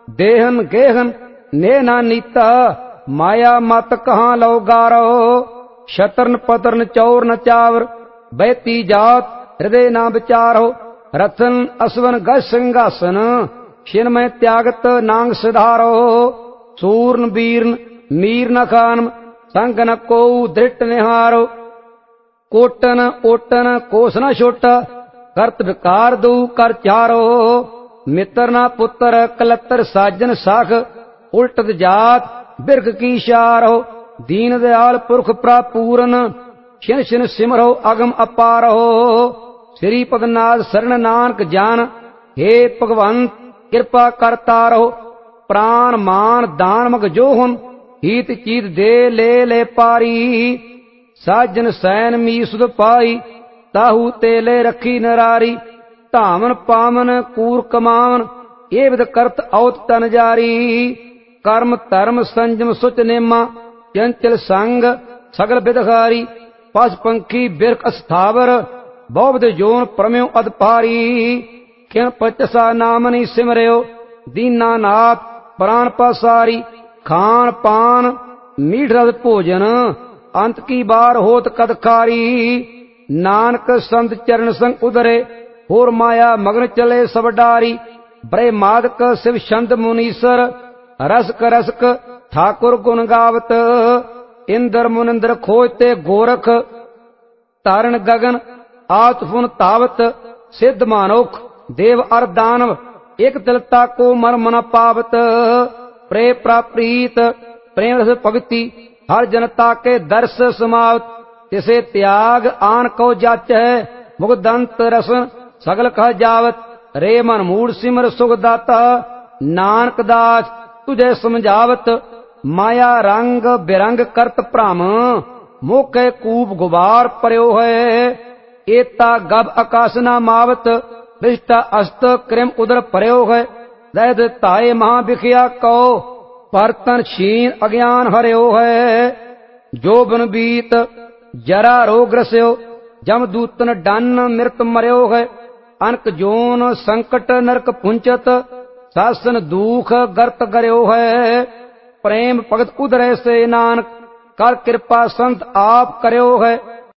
देहन गेहन ने ना नीता, माया मत कहाँ लो गारो। शतरन पतरन चौर न चावर, बैती जात हृदय ना विचारो। रतन असवन गज सिंहासन, छिन में त्यागत नांग सिधारो। सूर्न बीरन मीर न खान, संग न को दृट निहारो। कोटन ओटन कोस न छोटा, करत विकार दू कर चारो। मित्र ना पुत्र कलतर साजन साख, उल्टत जात बिरख की शारो। दीन दयाल पुरख प्रापूरन, छिन छिन सिमरो अगम अपारो। श्रीपद नाथ शरण नानक जान, हे भगवंत कृपा करता रहो। प्राण मान दान मग जोहन, हीत चीत दे ले पारी। साजन सैन मी सुध पाई, ताहू तेले रखी नरारी। धामन पावन कूर कमावन, ये विद करत औत तन जारी। कर्म धर्म संजम सुच नेमा, चंचल संग सगल बिदखारी। पस पंखी बिरख अस्थावर, बहुविध जोन प्रम्यो अदपारी। किन पचसा नामनी सिमरयो, दीना नाथ प्राण पासारी। खान पान मीठ रस भोजन, अंत की बार होत कदकारी। नानक संत चरण संग उदरे, होर माया मगन चले सब डारी। बड़े मादक शिव छंद मुनीसर, रसक रसक ठाकुर गुण गावत। इंद्र मुनिंद्र खोजते गोरख, तारण गगन आत फुन तावत। सिद्ध मानुख देव अर दानव, एक दिलता को मर्म न पावत। प्रे प्राप्रीत प्रेम रस भगति, हर जनता के दर्श समावत। तिसे त्याग आन को जाच है, मुगदंत रसन सगल कह जावत। रे मन मूड सिमर सुख दाता, नानक दास तुझे समझावत। माया रंग बिरंग करत भ्रम, मोखे कूप गुबार पर्यो है। एता गब आकाश न मावत, विष्टा अस्त कृम उदर पर्यो है। दहद ताए महाभिखिया को, परतन छीन अज्ञान हर्यो है। जोबन बीत जरा रोग रस्यो, जमदूतन डन मृत मर्यो है। अनक जोन संकट नरक पुंचत, शासन दुख गर्त गर्यो है। प्रेम भगत उदरे से नानक, कर कृपा संत आप कर्यो है।